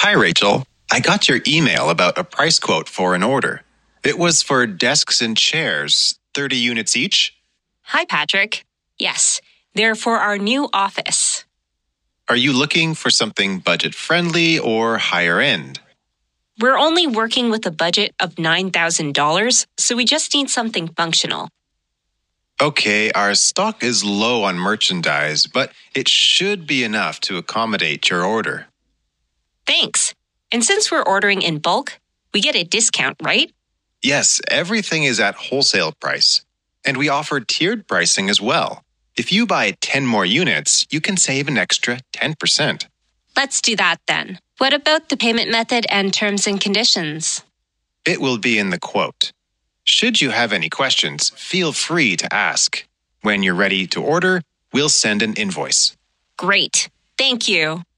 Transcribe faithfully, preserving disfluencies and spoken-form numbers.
Hi, Rachel. I got your email about a price quote for an order. It was for desks and chairs, thirty units each. Hi, Patrick. Yes, they're for our new office. Are you looking for something budget-friendly or higher end? We're only working with a budget of nine thousand dollars, so we just need something functional. Okay, our stock is low on merchandise, but it should be enough to accommodate your order. Thanks. And since we're ordering in bulk, we get a discount, right? Yes, everything is at wholesale price. And we offer tiered pricing as well. If you buy ten more units, you can save an extra ten percent. Let's do that then. What about the payment method and terms and conditions? It will be in the quote. Should you have any questions, feel free to ask. When you're ready to order, we'll send an invoice. Great. Thank you.